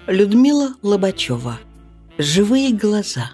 Людмила Лобачева. «Живые глаза».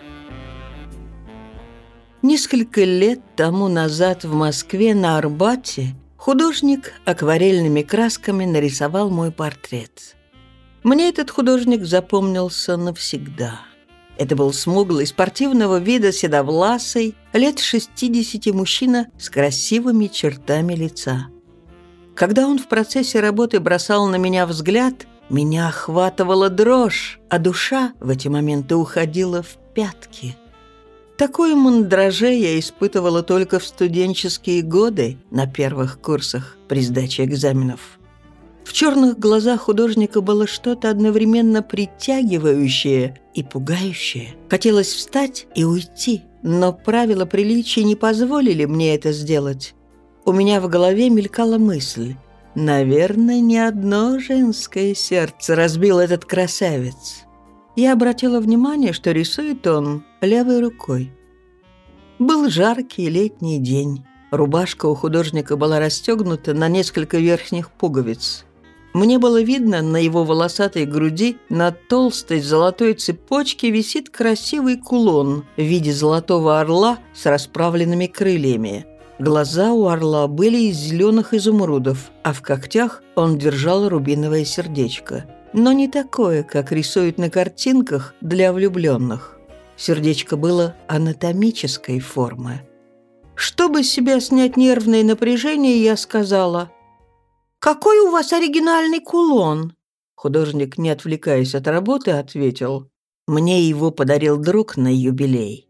Несколько лет тому назад в Москве на Арбате художник акварельными красками нарисовал мой портрет. Мне этот художник запомнился навсегда. Это был смуглый, спортивного вида, седовласый, лет 60 мужчина с красивыми чертами лица. Когда он в процессе работы бросал на меня взгляд, меня охватывала дрожь, а душа в эти моменты уходила в пятки. Такое мандраже я испытывала только в студенческие годы на первых курсах при сдаче экзаменов. В черных глазах художника было что-то одновременно притягивающее и пугающее. Хотелось встать и уйти, но правила приличия не позволили мне это сделать. У меня в голове мелькала мысль: наверное, не одно женское сердце разбил этот красавец. Я обратила внимание, что рисует он левой рукой. Был жаркий летний день. Рубашка у художника была расстегнута на несколько верхних пуговиц. Мне было видно, на его волосатой груди на толстой золотой цепочке висит красивый кулон в виде золотого орла с расправленными крыльями. Глаза у орла были из зеленых изумрудов, а в когтях он держал рубиновое сердечко. Но не такое, как рисуют на картинках для влюбленных. Сердечко было анатомической формы. Чтобы с себя снять нервное напряжение, я сказала: «Какой у вас оригинальный кулон?» Художник, не отвлекаясь от работы, ответил: «Мне его подарил друг на юбилей».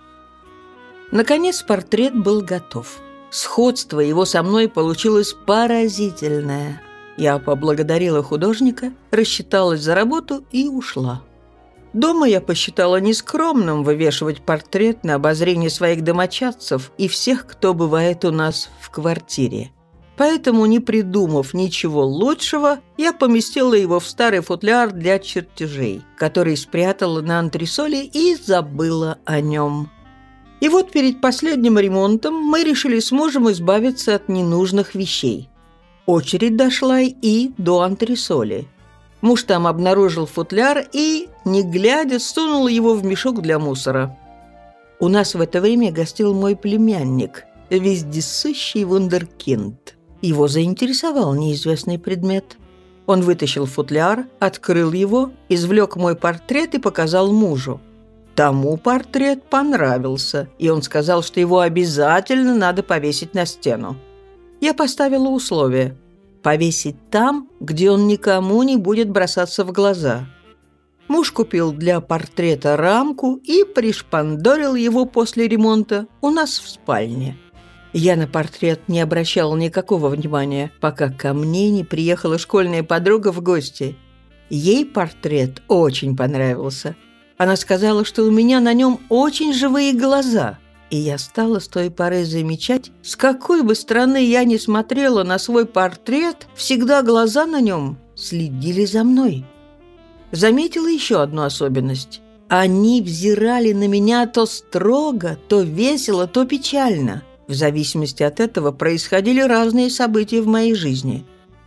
Наконец портрет был готов. Сходство его со мной получилось поразительное. Я поблагодарила художника, рассчиталась за работу и ушла. Дома я посчитала нескромным вывешивать портрет на обозрение своих домочадцев и всех, кто бывает у нас в квартире. Поэтому, не придумав ничего лучшего, я поместила его в старый футляр для чертежей, который спрятала на антресоле и забыла о нем. И вот перед последним ремонтом мы решили с мужем избавиться от ненужных вещей. Очередь дошла и до антресоли. Муж там обнаружил футляр и, не глядя, сунул его в мешок для мусора. У нас в это время гостил мой племянник, вездесущий вундеркинд. Его заинтересовал неизвестный предмет. Он вытащил футляр, открыл его, извлек мой портрет и показал мужу. Тому портрет понравился, и он сказал, что его обязательно надо повесить на стену. Я поставила условие: повесить там, где он никому не будет бросаться в глаза. Муж купил для портрета рамку и пришпандорил его после ремонта у нас в спальне. Я на портрет не обращала никакого внимания, пока ко мне не приехала школьная подруга в гости. Ей портрет очень понравился. Она сказала, что у меня на нем очень живые глаза. И я стала с той поры замечать, с какой бы стороны я ни смотрела на свой портрет, всегда глаза на нем следили за мной. Заметила еще одну особенность. Они взирали на меня то строго, то весело, то печально. В зависимости от этого происходили разные события в моей жизни.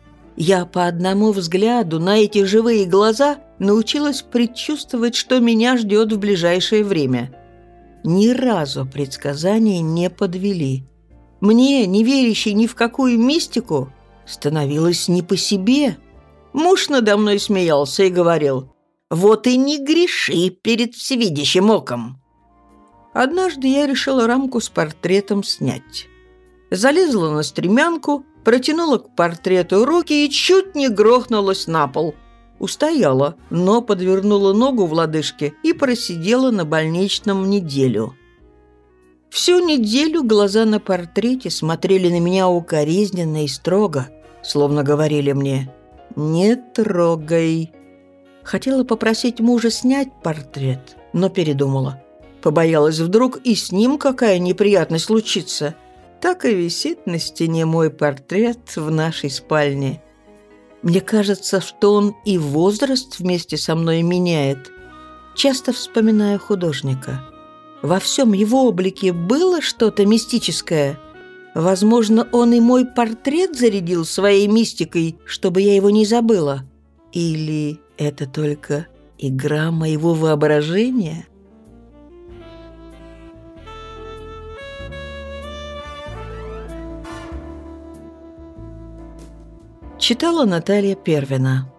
Я по одному взгляду на эти живые глаза научилась предчувствовать, что меня ждет в ближайшее время. Ни разу предсказания не подвели. Мне, не верящей ни в какую мистику, становилось не по себе. Муж надо мной смеялся и говорил: «Вот и не греши перед всевидящим оком». Однажды я решила рамку с портретом снять. Залезла на стремянку, протянула к портрету руки и чуть не грохнулась на пол. Устояла, но подвернула ногу в лодыжке и просидела на больничном неделю. Всю неделю глаза на портрете смотрели на меня укоризненно и строго, словно говорили мне: «Не трогай». Хотела попросить мужа снять портрет, но передумала. Побоялась, вдруг и с ним какая неприятность случится. Так и висит на стене мой портрет в нашей спальне. Мне кажется, что он и возраст вместе со мной меняет. Часто вспоминаю художника. Во всем его облике было что-то мистическое. Возможно, он и мой портрет зарядил своей мистикой, чтобы я его не забыла. Или это только игра моего воображения? Читала Наталья Первина.